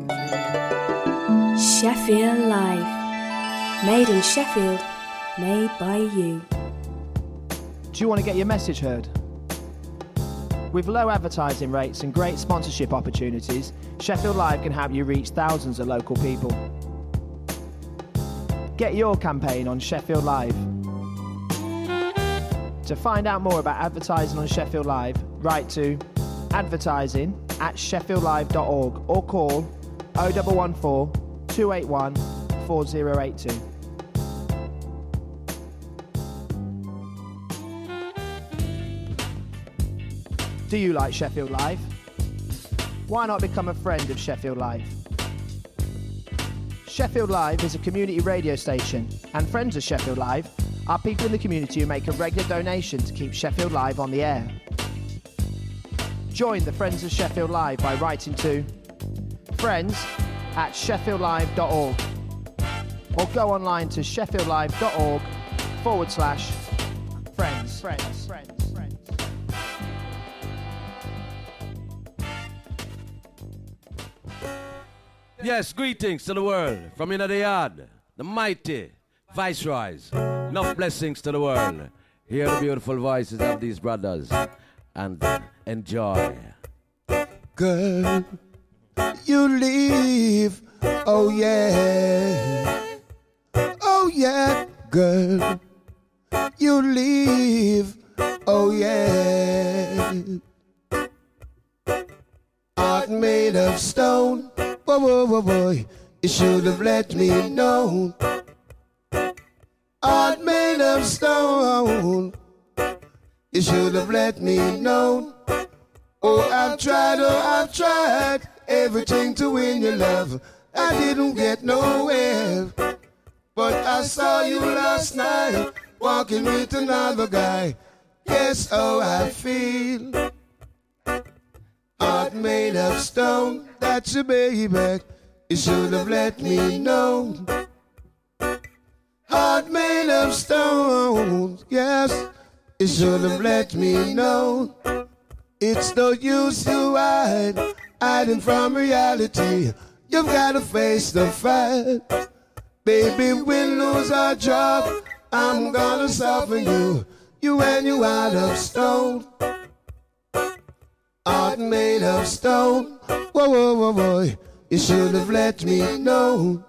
Sheffield Live. Made in Sheffield, made by you. Do you want to get your message heard? With low advertising rates and great sponsorship opportunities, Sheffield Live can help you reach thousands of local people. Get your campaign on Sheffield Live. To find out more about advertising on Sheffield Live, write to advertising@sheffieldlive.org or call 0114 281 4082. Do you like Sheffield Live? Why not become a friend of Sheffield Live? Sheffield Live is a community radio station, and friends of Sheffield Live are people in the community who make a regular donation to keep Sheffield Live on the air. Join the Friends of Sheffield Live by writing to friends@sheffieldlive.org or go online to sheffieldlive.org/friends. Yes, greetings to the world from in the yard, the mighty Viceroys. Enough blessings to the world. Hear the beautiful voices of these brothers and enjoy. Girl, you leave, oh yeah, girl, you leave, oh yeah. Heart made of stone, whoa, whoa, whoa, boy, you should have let me know. Heart made of stone, you should have let me know. Oh, I've tried everything to win your love. I didn't get nowhere, but I saw you last night walking with another guy. Guess how I feel. Heart made of stone, that's your baby. You should have let me know. Heart made of stone, yes, you should have let me know. It's no use you hiding from reality. You've got to face the fact. Baby, we lose our job, I'm gonna soften you. You and you out of stone. Heart made of stone. Whoa, whoa, whoa, whoa. You should have let me know.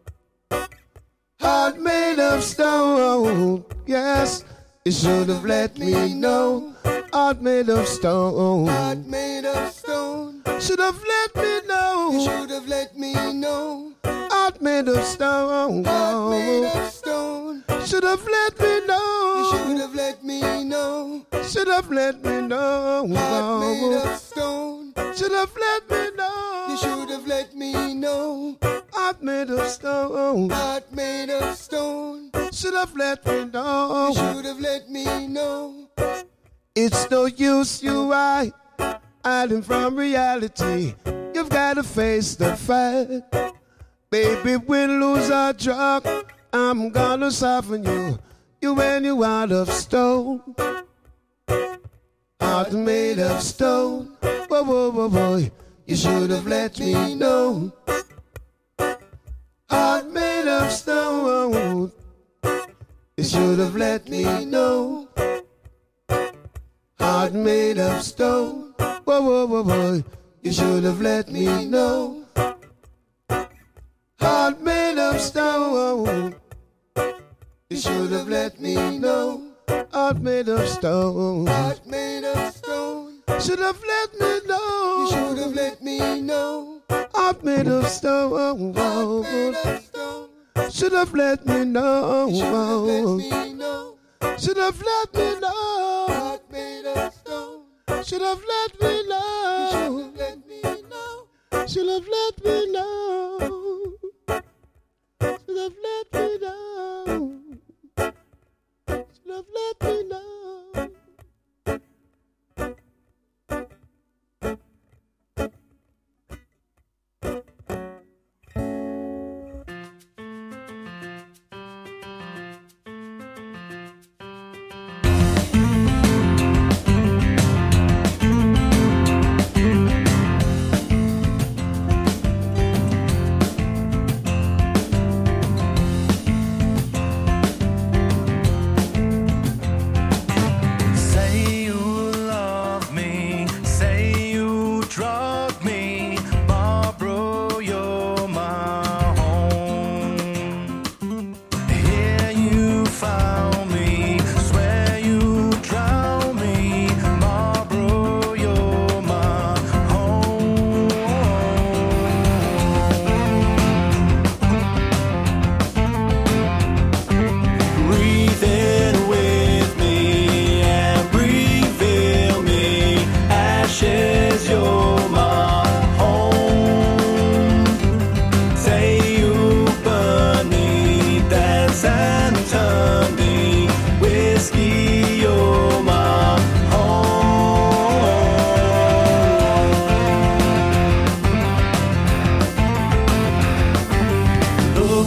Heart made of stone. Yes, you should have let me know. Heart made of stone. Heart made of stone. Should have let me know. You should have let me know. Heart made of stone. Heart made of stone. Should have let me know. You should have let me know. Should have let me know. Heart made of stone. Should have let me know. You should have let me know. Heart made of stone. Heart made of stone. Should have let me know. You should have let me know. It's no use you hiding from reality. You've got to face the fact. Baby, we'll lose our job. I'm gonna soften you. You and you out of stone. Heart made of stone. Whoa, whoa, whoa, whoa. You should have let me know. Heart made of stone. You should have let me know. Heart made of stone. Whoa, whoa, whoa, whoa. You should have let me know. Heart made of stone. You should have let me know. Heart made of stone. Heart made of stone. Should have let me know. You should have let me know. Heart made of stone. Heart made of stone. Should have let me know. You should have let me know. Should have let me know. Heart made of stone. Should have let me know. You should have let me know. Should have let me know. Should have let me know. Should have let me know.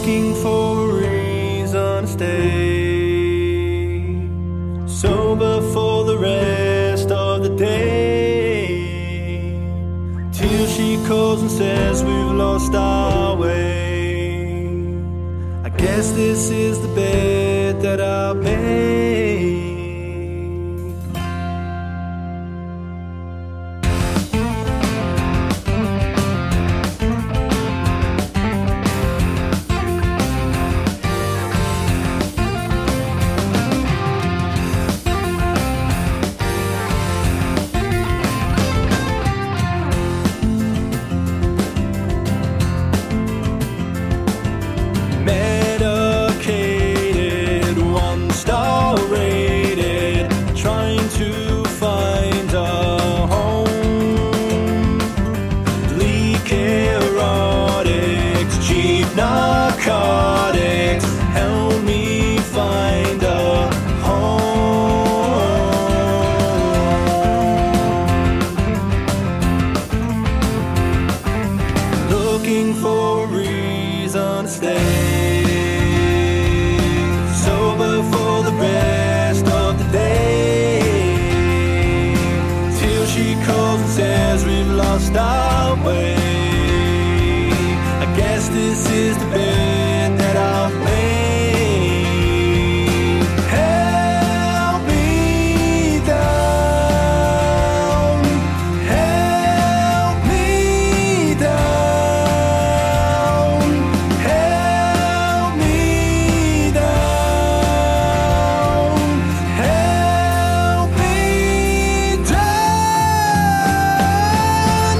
looking for a reason to stay sober for the rest of the day, till she calls and says we've lost our way. I guess this is the bed that I'll make. Narcotics, help me find a home. Looking for a reason to stay sober for the rest of the day, till she calls and says we've lost our way. I guess this is the bed that I've made. Help me down, help me down, help me down, help me down.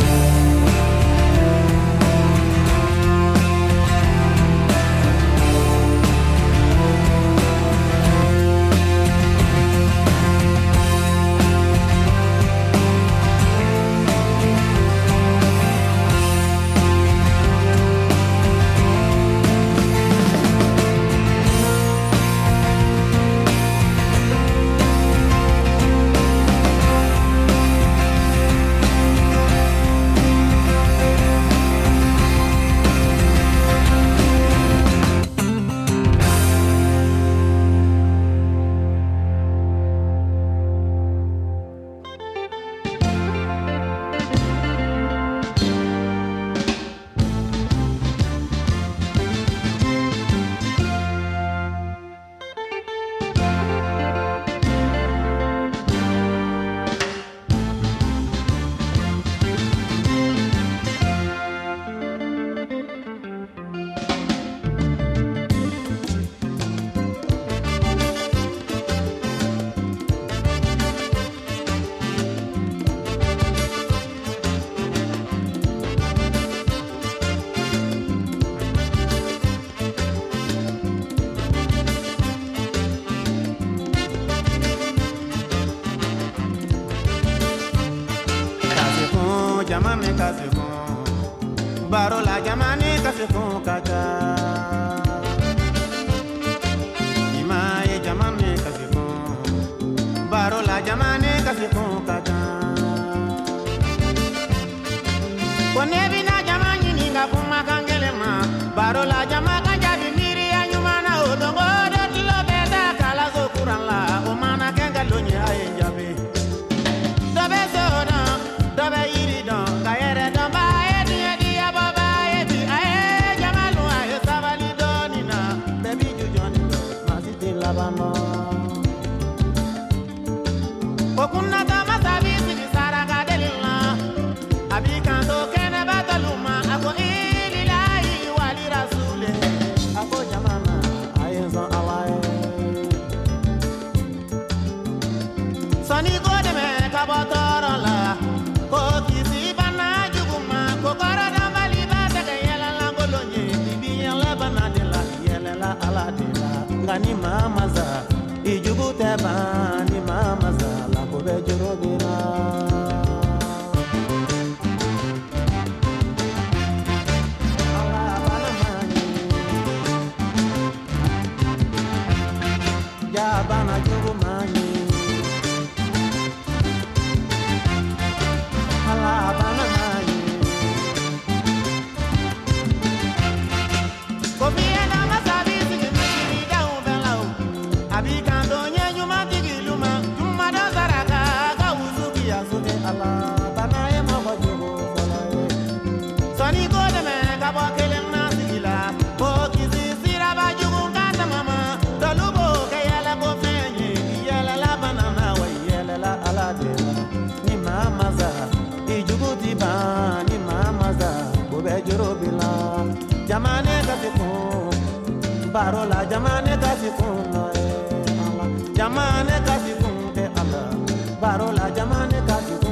Jamani kasifun, barola jamani kasifun kata. Imaye jamani kasifun, barola jamani kasifun kata. Konebi na jamani ninga puma kangelema, barola jamani kanjabi miri anyumana odongo do tilo beta kala zokuranla, omana kenga lonye ayenjabe. Dobe soda, dobe iri don, kayere don ba edi edi ababa edi aye jamalu aye sabali donina, baby jujoni masiti labano. Okuna kama bila jamane kasiku barola jamane kasiku jamane kasiku ala barola jamane kasiku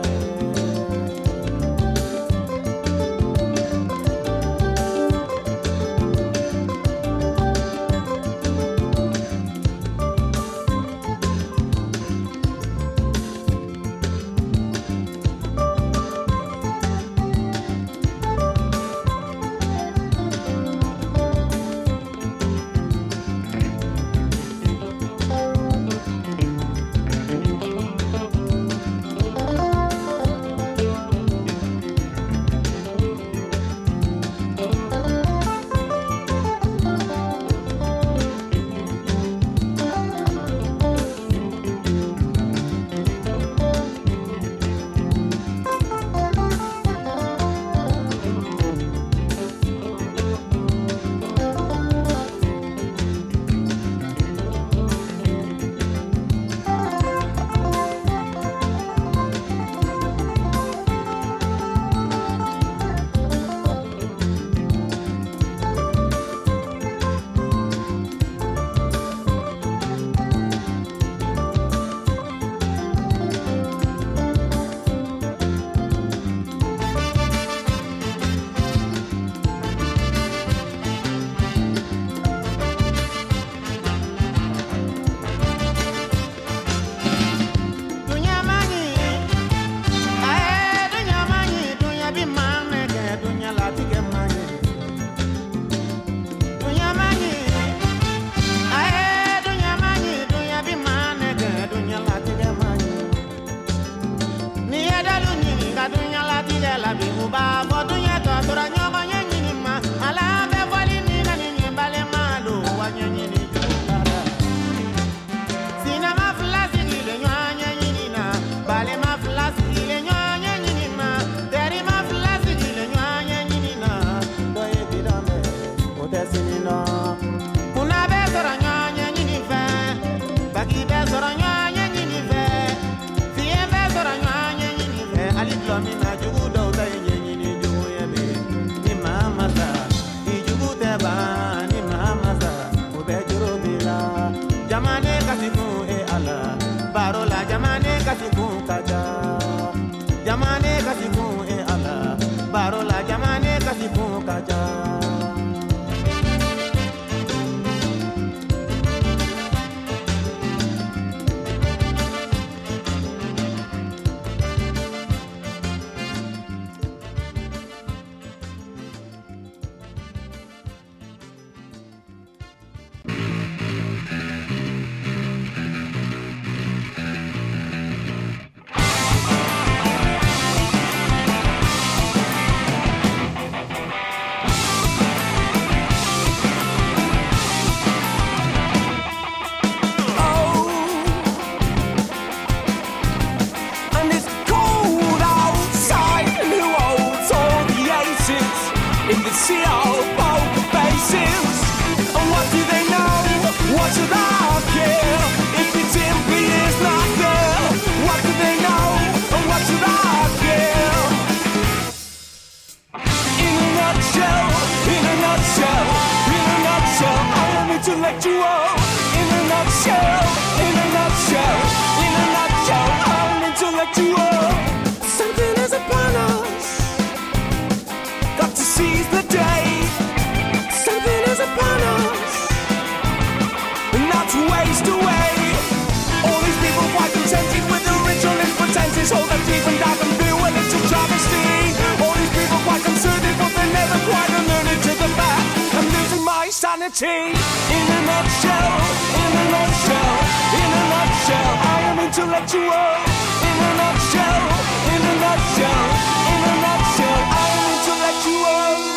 Sanity, in a nutshell, in a nutshell, in a nutshell, I am intellectual. In a nutshell, in a nutshell, in a nutshell, I am intellectual.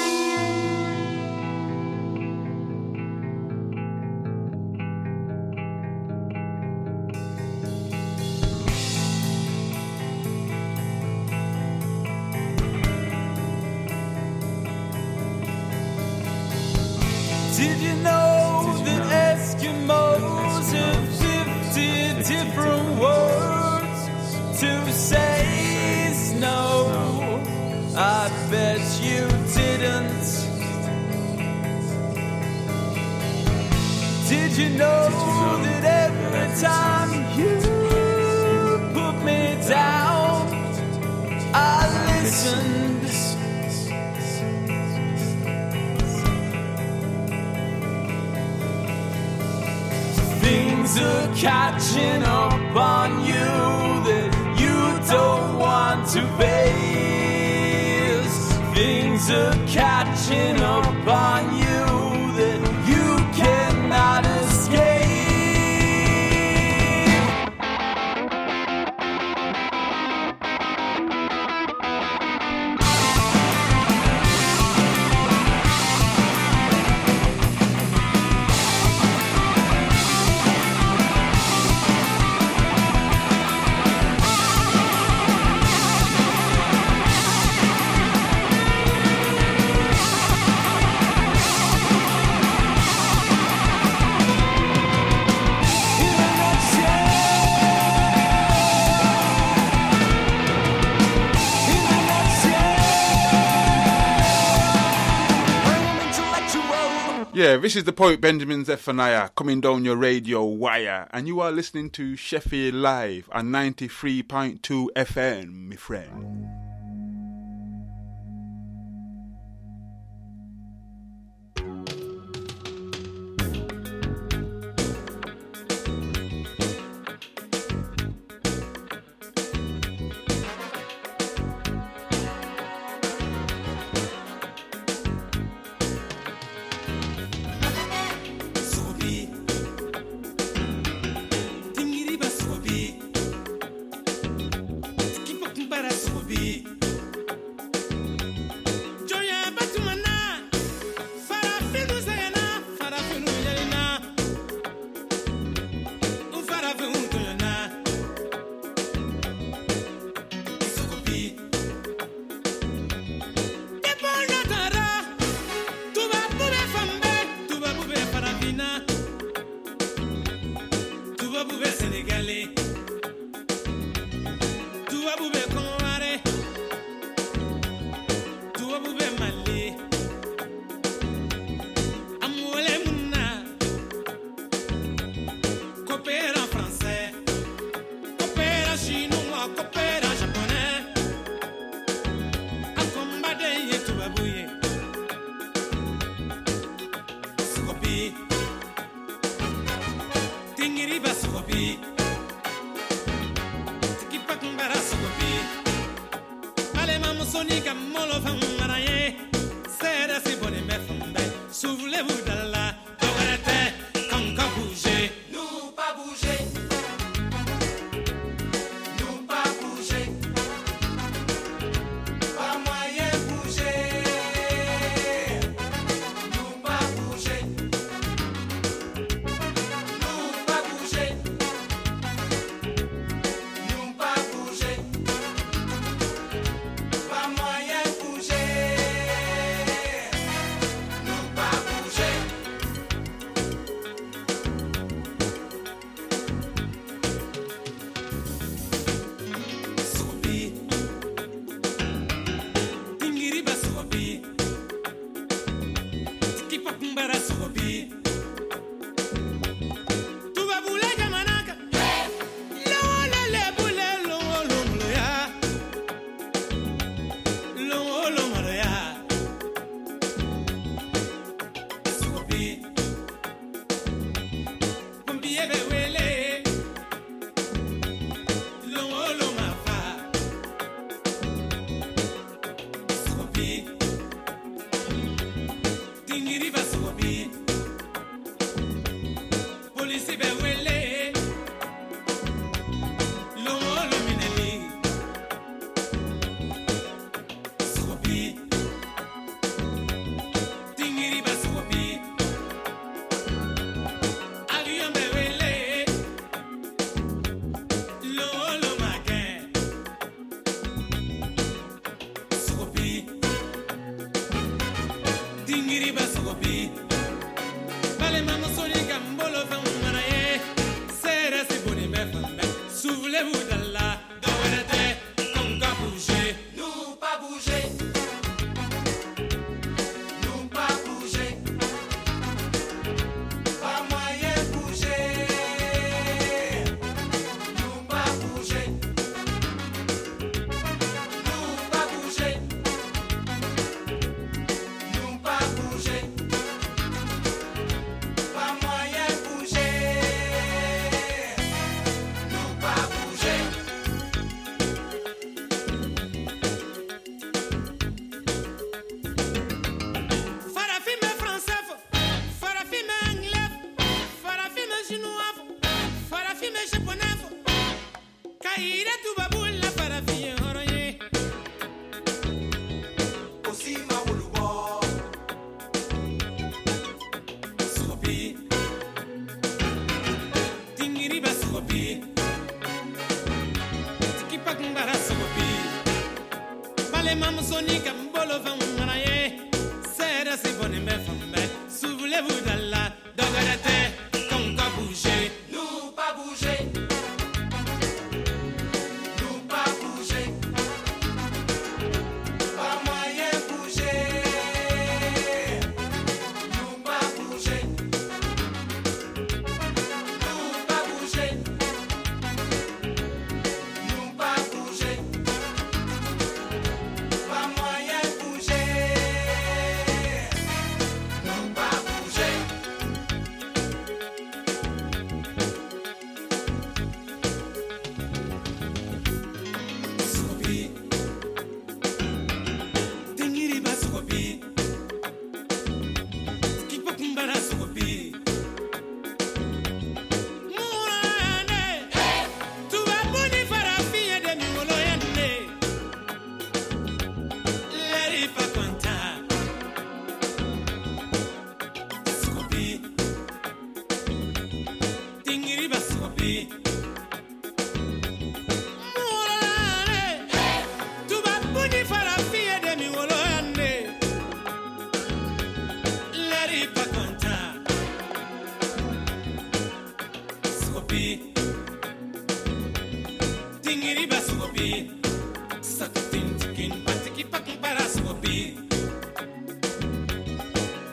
Did you know that Eskimos have 50 different words to say snow? I bet you didn't. distance. Did you know that every time you put me down, I listened? Things are catching up on you that you don't want to face. Things are catching up on you that you cannot escape. Yeah, this is the poet Benjamin Zephaniah coming down your radio wire, and you are listening to Sheffield Live on 93.2 FM, my friend.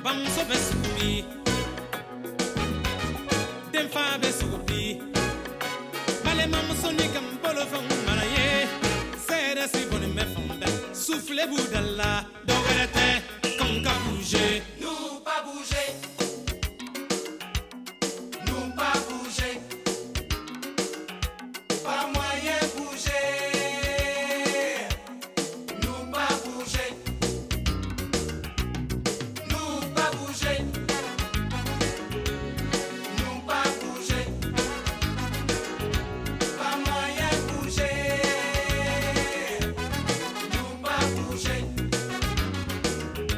Vamos so besubi. Dem fa besubi. Vale mamu sonika mbolo fa maraye. Sere si boni me famba. Souffle boudala. Dogarete. Qu'on ka bouger. Nous pas bouger. Nous pas bouger. Pas moyen bouger. Nous pas bouger. Nous pas bouger. Nous pas bouger. Pas moyen bouger. Nous pas bouger.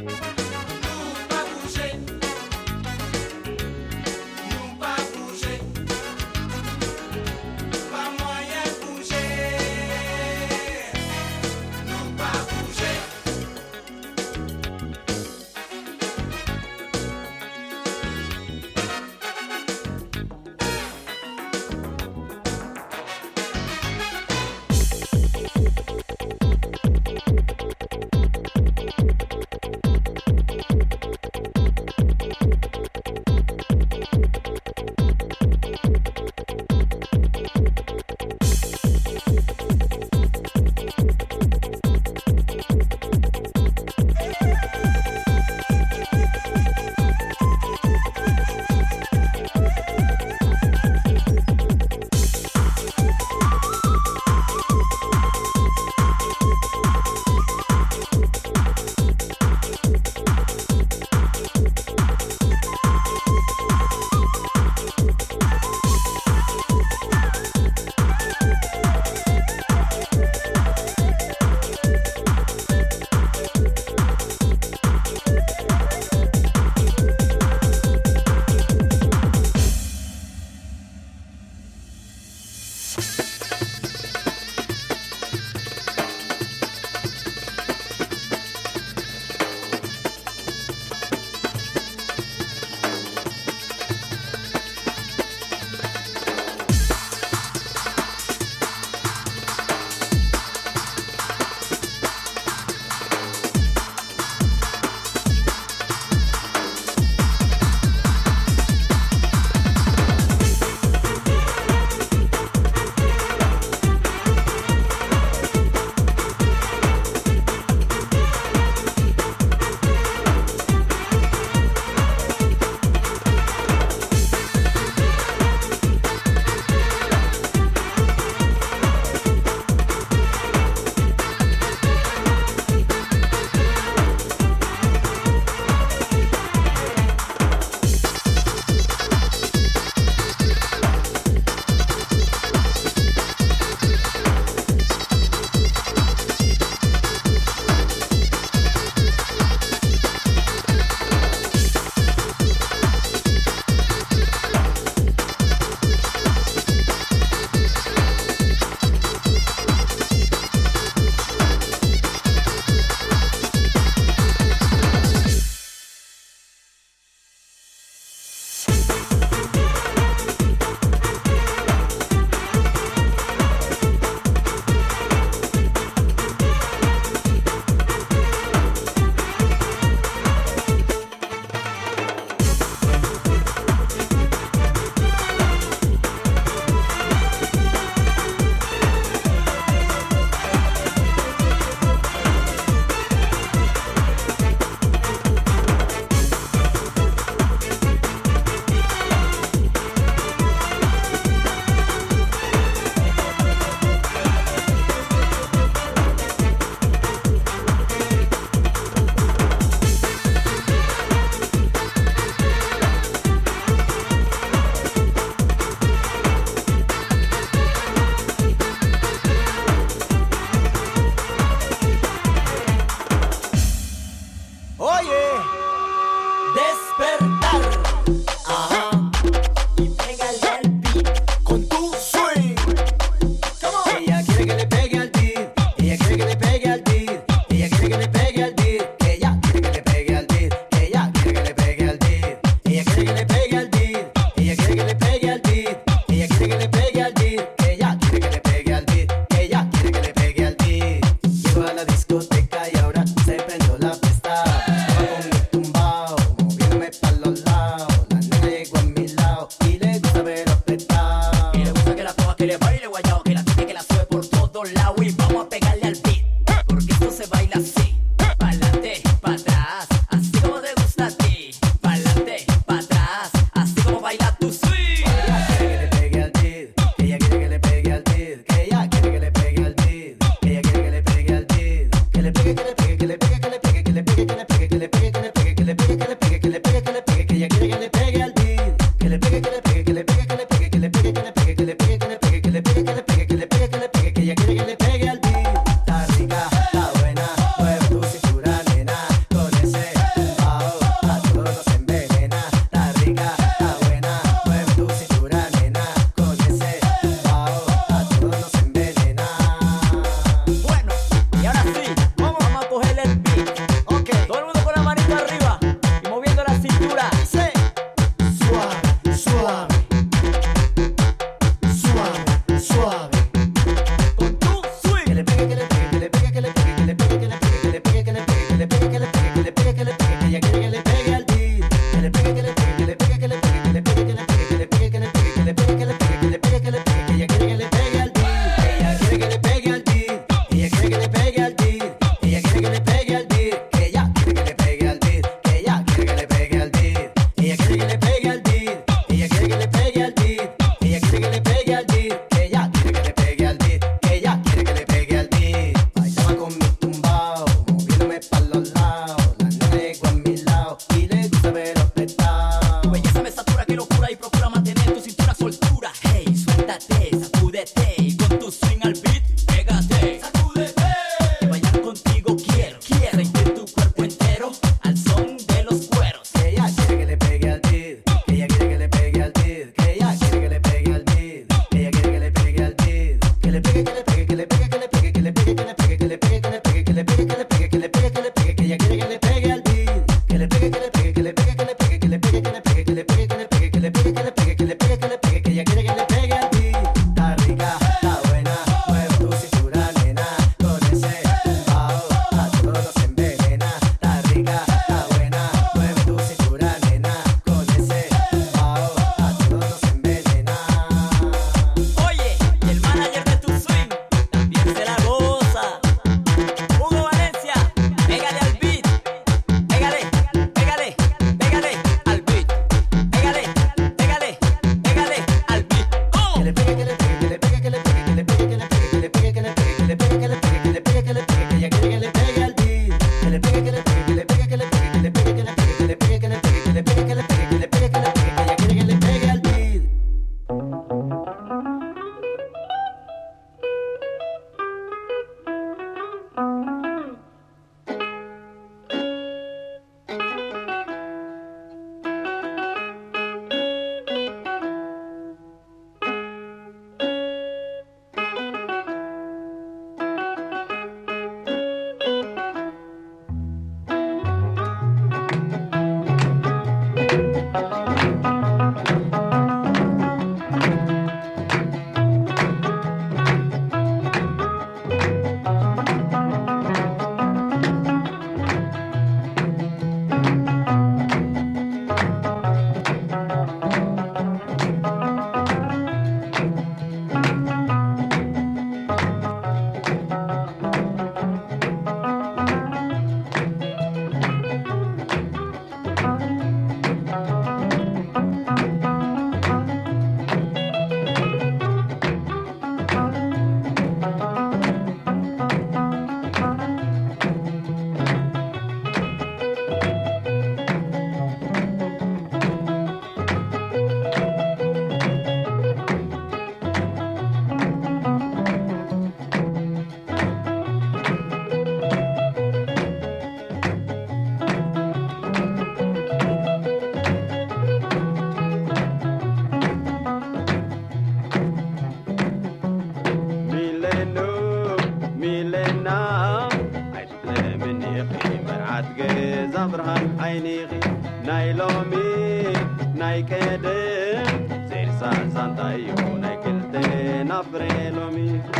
ናይ ሎሚ ናይ ቀደም ዘርሳ ሳንታዩ ናይ ክልተ ናፍሬ ሎሚ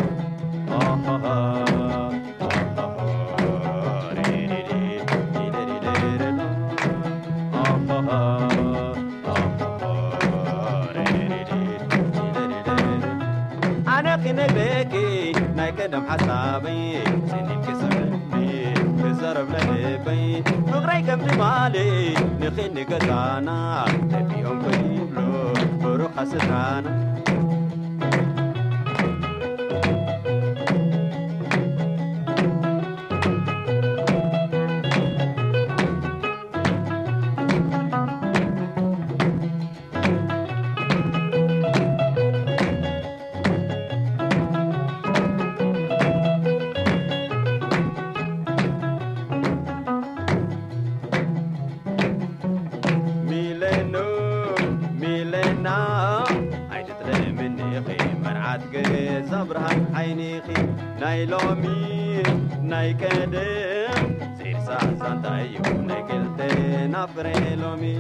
أنا خني بكي ناي كدم حسابي سنين كسرني كسرب لبي فقري كم تمالي نخني كزانا تبيهم كيبلو بروح حسدانا زبرها عينيخي ناي لومي ناي كدم زير سان تايو ناي كلتي نافري لومي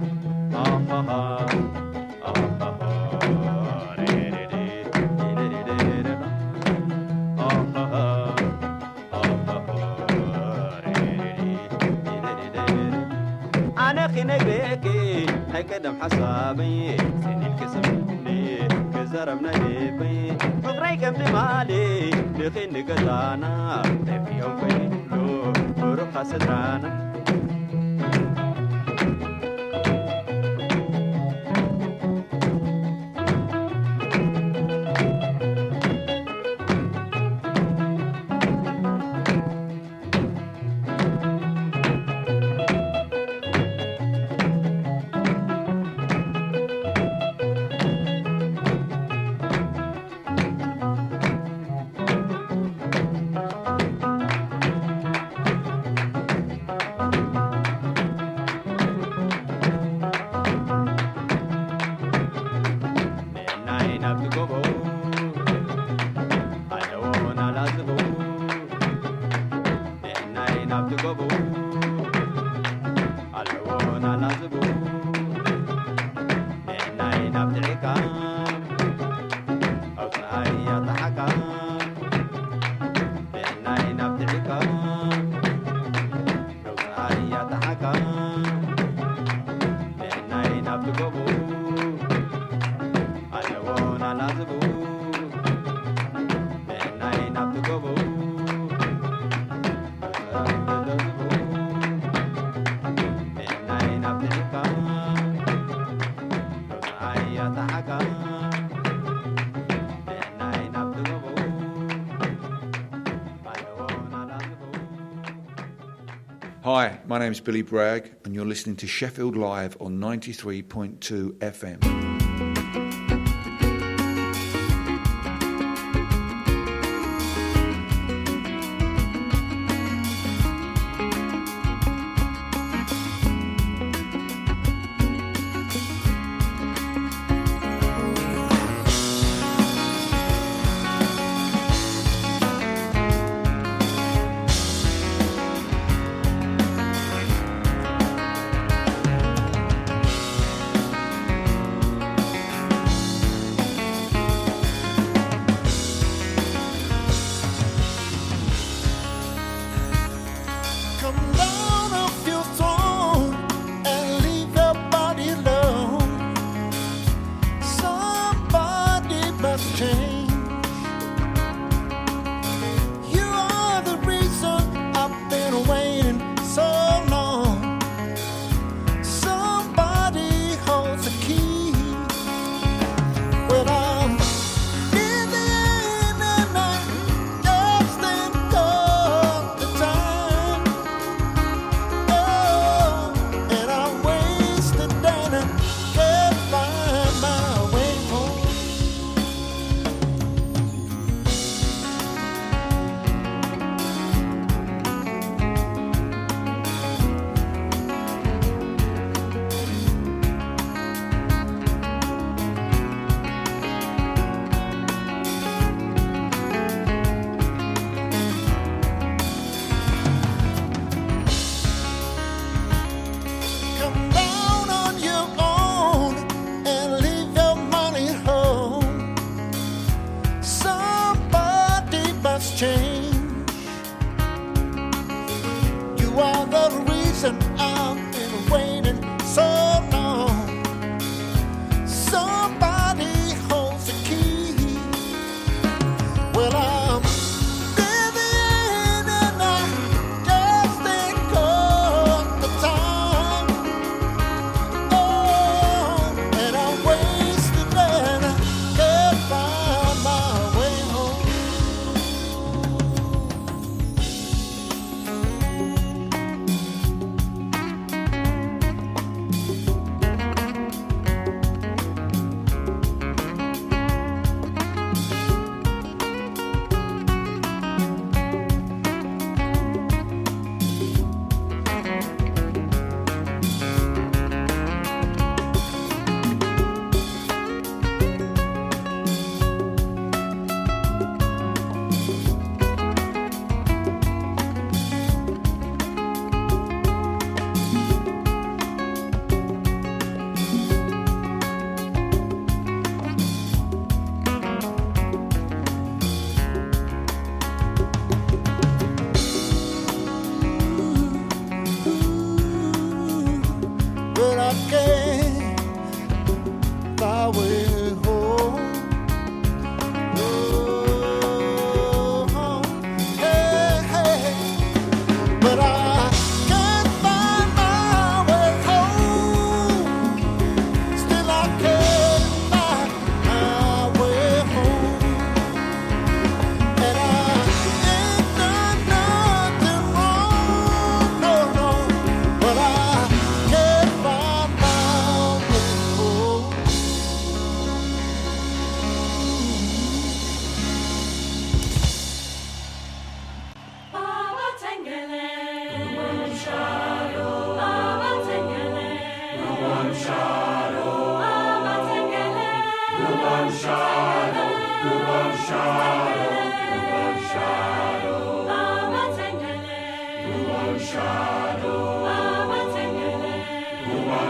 أنا خني بكي ناي كدم حسابي سنين كسبني كزرمنا لبي فقري كم تمالي لخين قزانا تفيهم كيلو بروح سدرانا Hi, my name's Billy Bragg, and you're listening to Sheffield Live on 93.2 FM.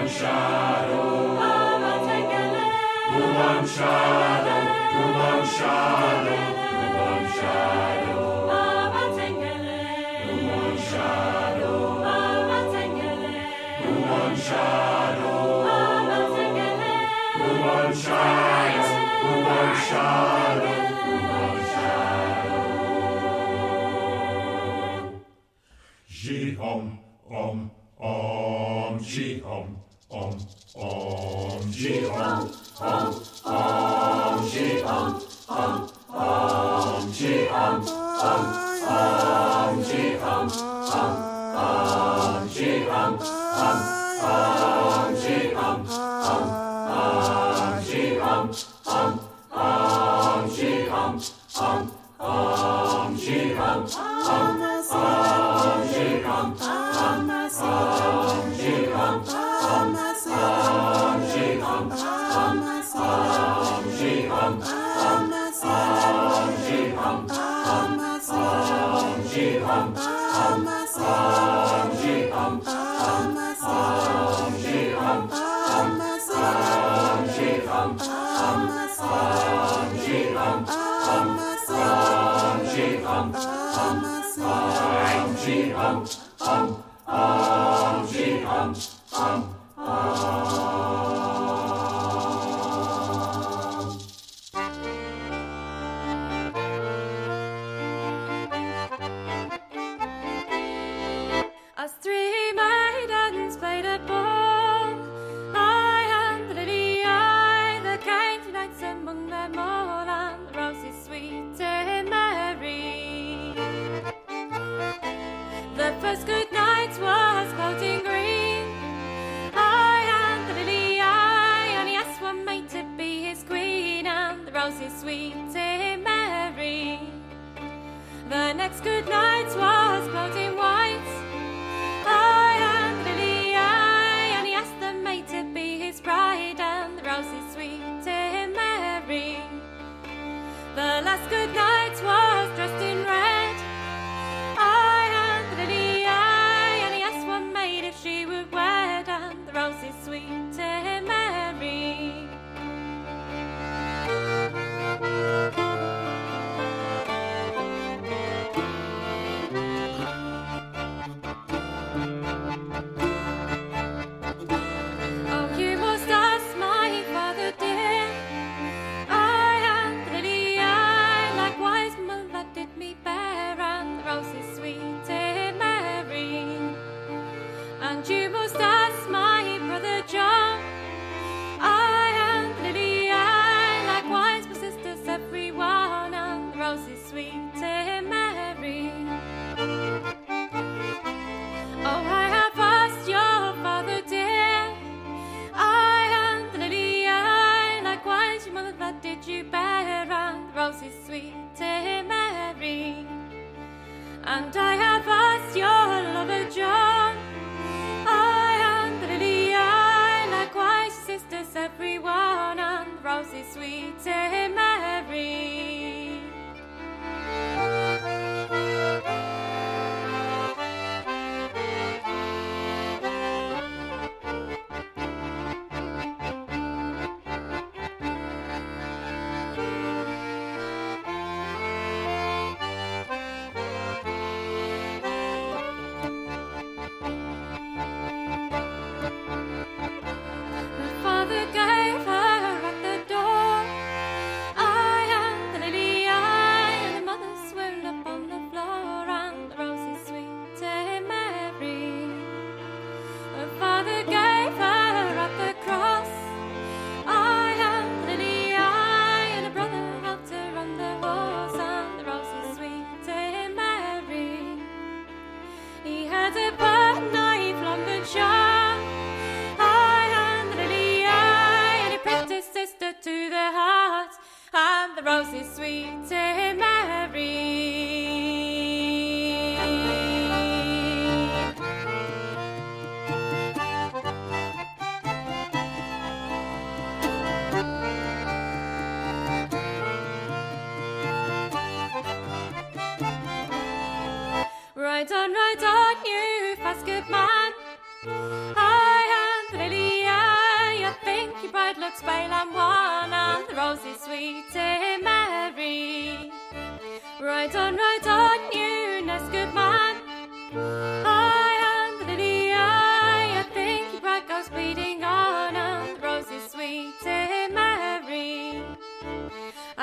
Us three maidens played at ball. I and the lily-eye, the kindly knights among them all, and the rosy sweet and merry. The first good night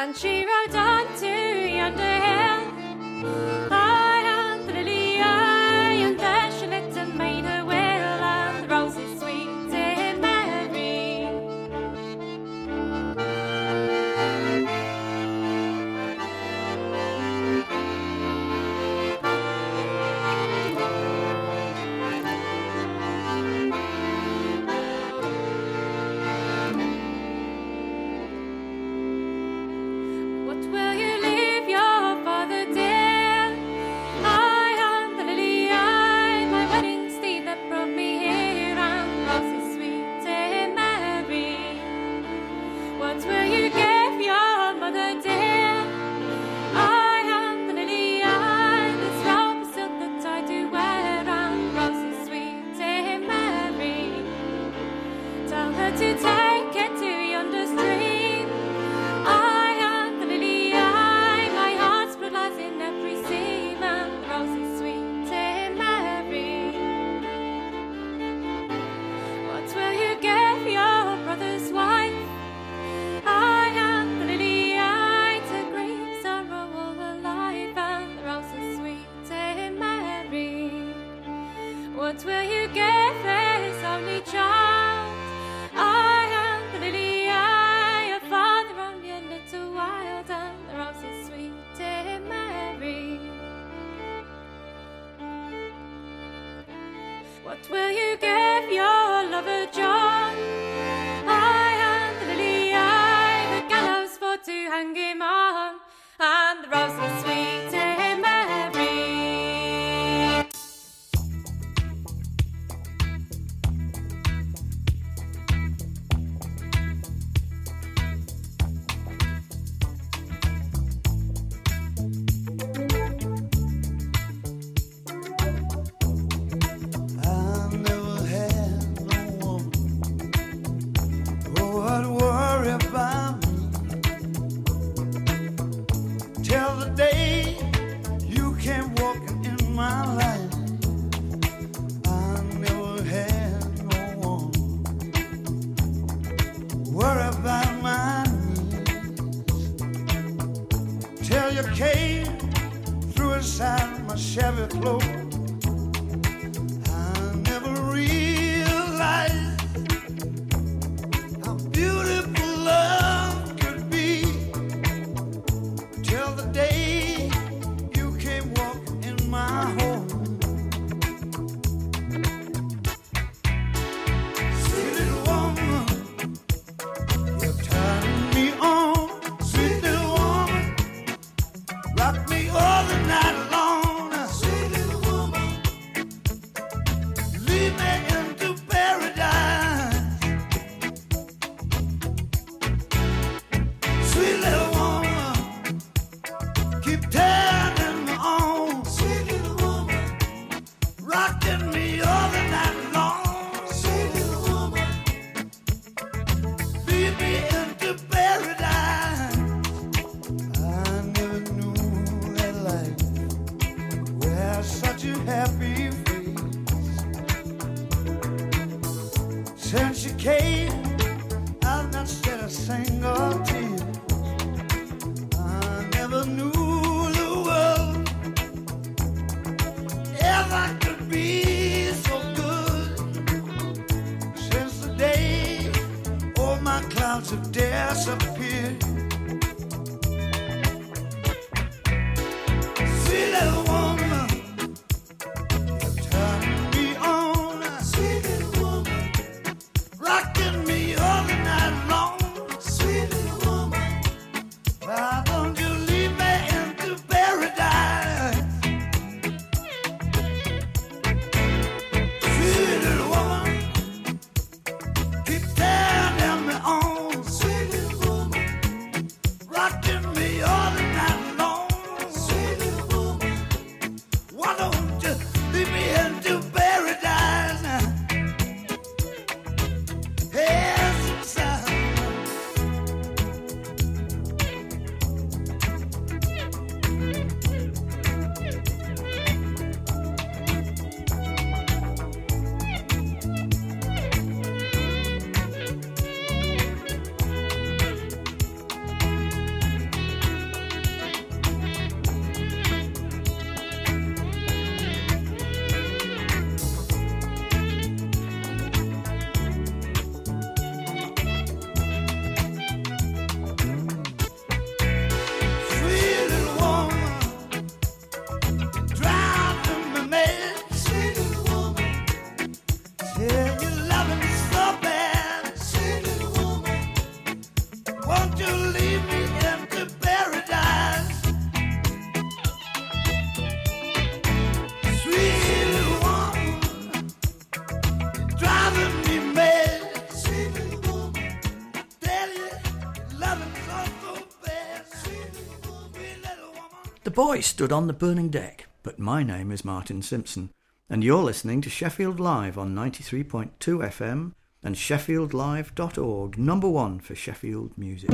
And she rode on to yonder hill. I am the lily eye, and there she lived and made her will, and the rose is sweet to Mary. What will you leave your father dear? I am the lily eye, my wedding steed that brought me here, and the rose is sweet to Mary. What will you give your mother dear? I am the lily eye, this robe of silk that I do wear, and the rose is sweet to Mary. Tell her to take it to yonder stream. I am the lily eye, my heart's blood lies in every seam, and the rose is sweet to Mary. What will you give your brother's wife? I am the lily eye, to grief, sorrow all her life, and the rose is sweet to Mary. What will you give his only child? I am the lily eye, a father only a little wild, and the rose is sweet to Mary. What will you give your lover John? I am the lily eye, the gallows for to hang him on, and the rose is sweet to Mary. I never had no one who would worry about me till the day you came walking in my life. I never had no one worry about my needs till you came through inside my Chevy clothes. Never realized how beautiful love could be till the day you came walking in my home. Sweet little woman, you turned me on. Sweet little woman, rock me all the night long. Sweet little woman, lead me into paradise. Sweet little woman, keep turning me on. Sweet little woman, rocking me all the night long. Sweet little woman, lead me into paradise. I never knew that life was such a happy face. Since you came, I've not shed a single tear. I never knew the world ever could be so good. Since the day all my clouds have disappeared. Sweet little woman, you're turning me on. Sweet little woman, rocking me all the night long. Sweet little woman, why don't you lead me into paradise? Sweet little woman, keep turning me on. Sweet little woman, The boy stood on the burning deck, but my name is Martin Simpson, and you're listening to Sheffield Live on 93.2 FM and sheffieldlive.org, number one for Sheffield music.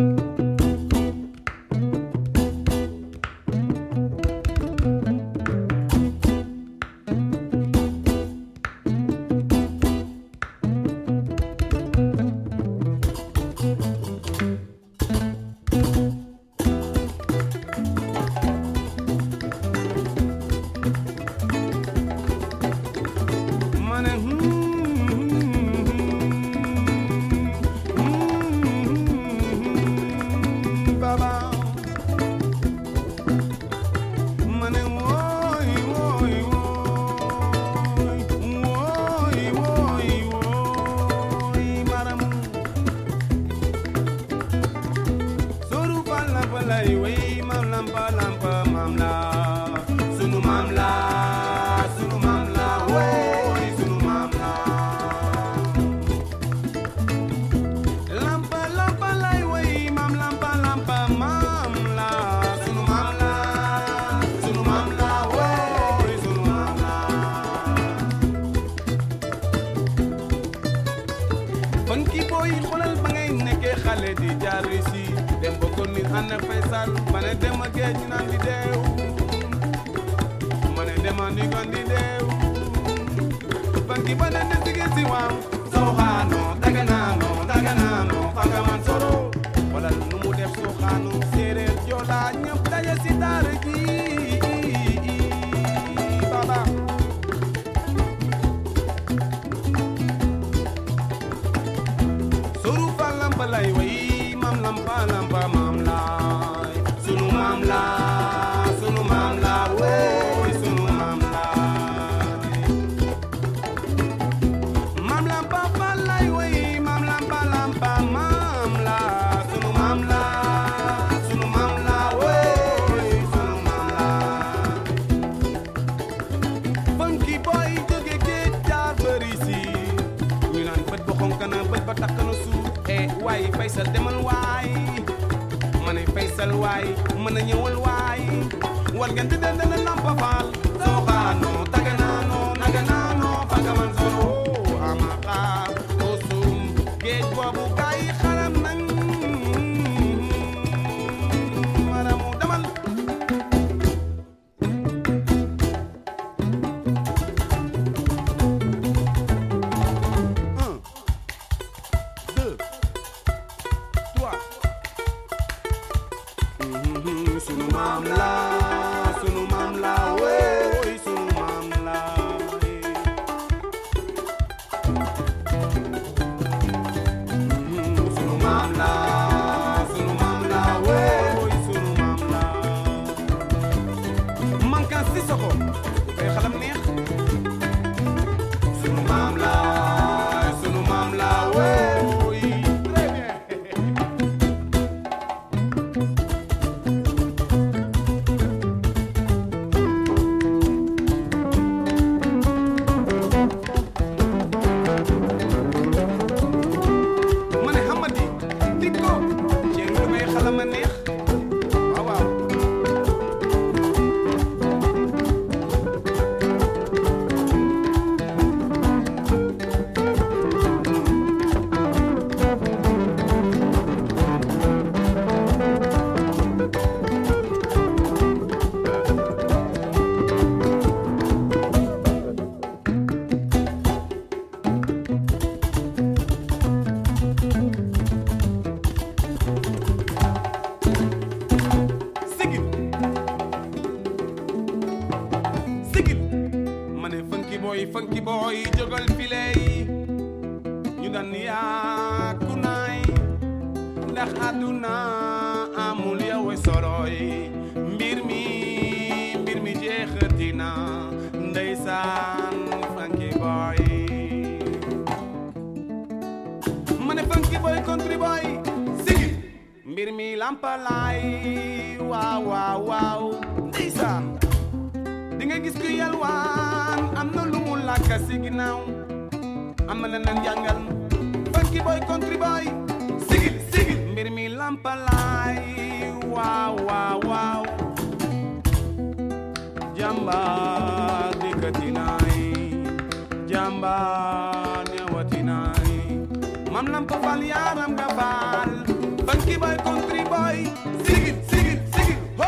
jamba dikatinai jamba nyawatinai mam lam ko fal yaram ga fal funky boy country boy sigil sigil sigil ho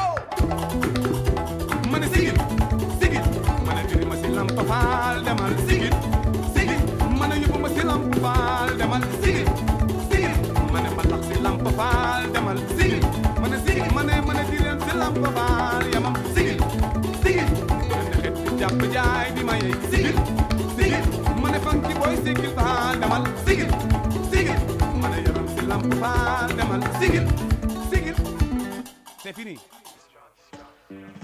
man sigil sigil man diri ma silam ko fal demal sigil sigil man yubu ma silam ko fal demal sigil sigil man ma tax silam ko fal demal sigil man sigil man diri silam ko fal yamam sigil sigil man xet japp jaay di may sigil sigil man funky boy sigil fal demal sigil sigil man yaram silam ko fal demal sigil sigil c'est fini